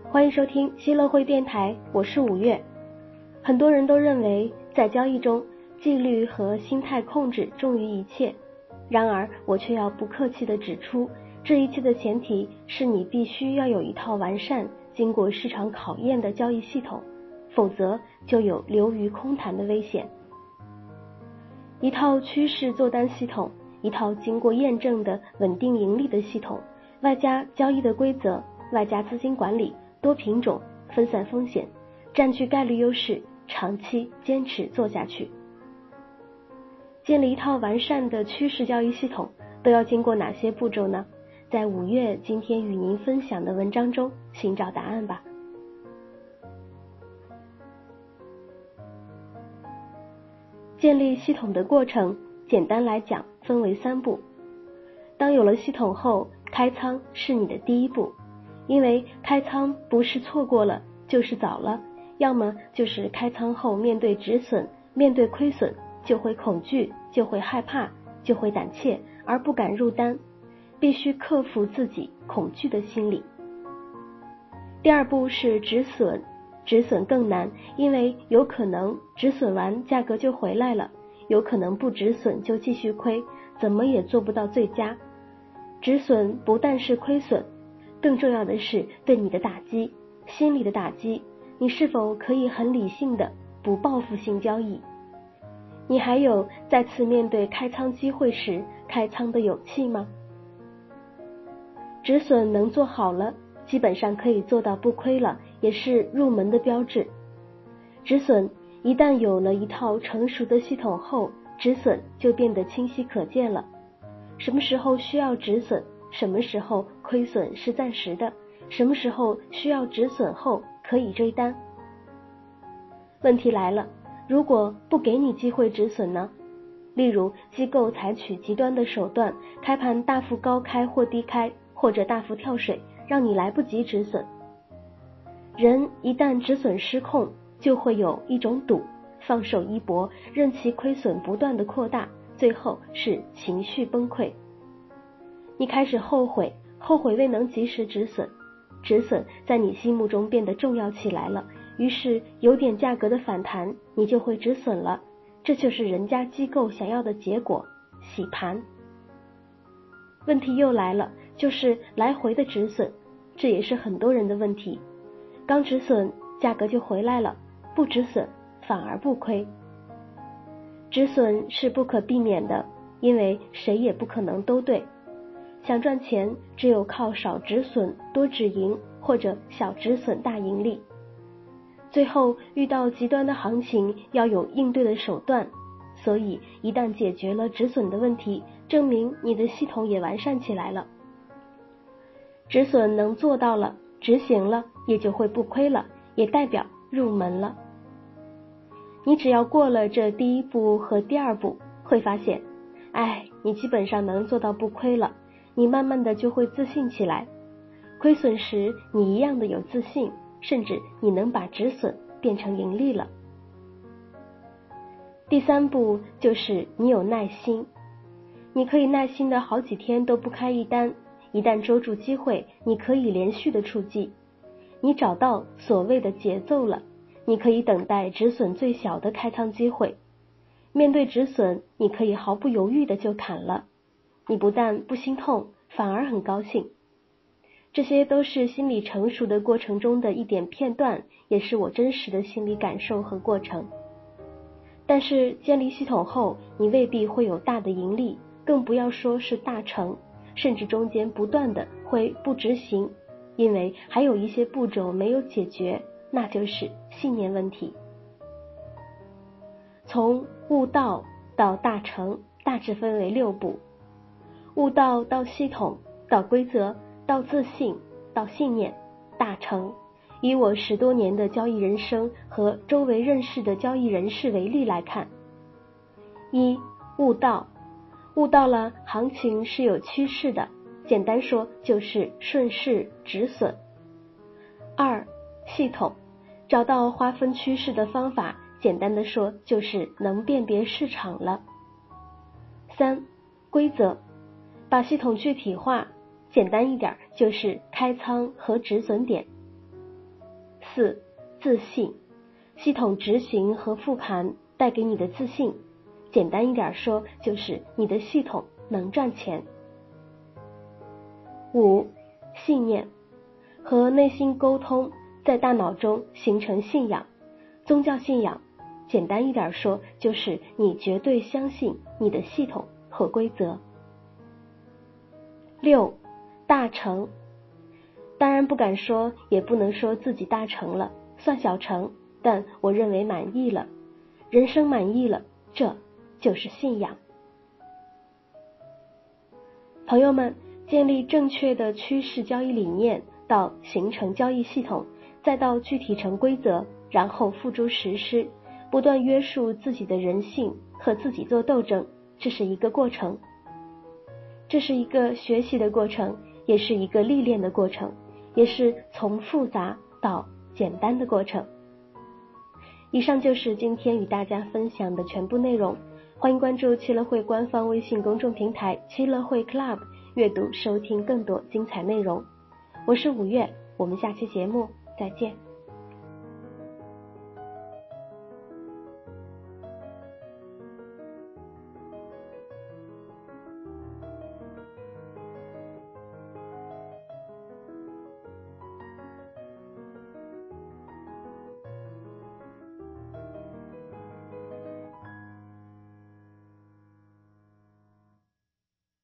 欢迎收听新乐汇电台，我是五月。很多人都认为在交易中，纪律和心态控制重于一切。然而，我却要不客气地指出，这一切的前提是你必须要有一套完善、经过市场考验的交易系统，否则就有流于空谈的危险。一套趋势做单系统，一套经过验证的稳定盈利的系统，外加交易的规则，外加资金管理，多品种，分散风险，占据概率优势，长期坚持做下去。建立一套完善的趋势交易系统都要经过哪些步骤呢？在五月今天与您分享的文章中寻找答案吧。建立系统的过程，简单来讲分为3步。当有了系统后，开仓是你的第一步，因为开仓不是错过了就是早了，要么就是开仓后面对止损，面对亏损就会恐惧，就会害怕，就会胆怯而不敢入单，必须克服自己恐惧的心理。第2步是止损，止损更难，因为有可能止损完价格就回来了，有可能不止损就继续亏，怎么也做不到最佳。止损不但是亏损，更重要的是对你的打击，心理的打击，你是否可以很理性的不报复性交易？你还有再次面对开仓机会时开仓的勇气吗？止损能做好了，基本上可以做到不亏了，也是入门的标志。止损一旦有了一套成熟的系统后，止损就变得清晰可见了。什么时候需要止损，什么时候亏损是暂时的，什么时候需要止损后可以追单。问题来了，如果不给你机会止损呢？例如机构采取极端的手段，开盘大幅高开或低开，或者大幅跳水，让你来不及止损。人一旦止损失控，就会有一种赌，放手一搏，任其亏损不断的扩大，最后是情绪崩溃。你开始后悔未能及时止损，止损在你心目中变得重要起来了，于是有点价格的反弹，你就会止损了，这就是人家机构想要的结果，洗盘。问题又来了，就是来回的止损，这也是很多人的问题。刚止损，价格就回来了，不止损反而不亏。止损是不可避免的，因为谁也不可能都对。想赚钱，只有靠少止损多止盈，或者小止损大盈利。最后遇到极端的行情，要有应对的手段，所以一旦解决了止损的问题，证明你的系统也完善起来了。止损能做到了，执行了，也就会不亏了，也代表入门了。你只要过了这第1步和第2步，会发现，你基本上能做到不亏了，你慢慢的就会自信起来。亏损时你一样的有自信，甚至你能把止损变成盈利了。第3步就是你有耐心，你可以耐心的好几天都不开一单，一旦捉住机会，你可以连续的出击。你找到所谓的节奏了，你可以等待止损最小的开仓机会。面对止损，你可以毫不犹豫的就砍了，你不但不心痛，反而很高兴。这些都是心理成熟的过程中的一点片段，也是我真实的心理感受和过程。但是建立系统后，你未必会有大的盈利，更不要说是大成，甚至中间不断的会不执行，因为还有一些步骤没有解决，那就是信念问题。从悟道到大成，大致分为6步。悟道到系统，到规则，到自信，到信念，大成。以我10多年的交易人生和周围认识的交易人士为例来看。1. 悟道，悟到了行情是有趋势的，简单说就是顺势止损。2. 系统，找到划分趋势的方法，简单的说就是能辨别市场了。3. 规则，把系统具体化，简单一点就是开仓和止损点。 4. 自信，系统执行和复盘带给你的自信，简单一点说，就是你的系统能赚钱。5. 信念，和内心沟通，在大脑中形成信仰。宗教信仰，简单一点说，就是你绝对相信你的系统和规则。6. 大成，当然不敢说，也不能说自己大成了，算小成，但我认为满意了，人生满意了，这就是信仰。朋友们，建立正确的趋势交易理念，到形成交易系统，再到具体成规则，然后付诸实施，不断约束自己的人性，和自己做斗争，这是一个过程，这是一个学习的过程，也是一个历练的过程，也是从复杂到简单的过程。以上就是今天与大家分享的全部内容，欢迎关注七乐会官方微信公众平台七乐会 Club， 阅读收听更多精彩内容。我是5月，我们下期节目再见。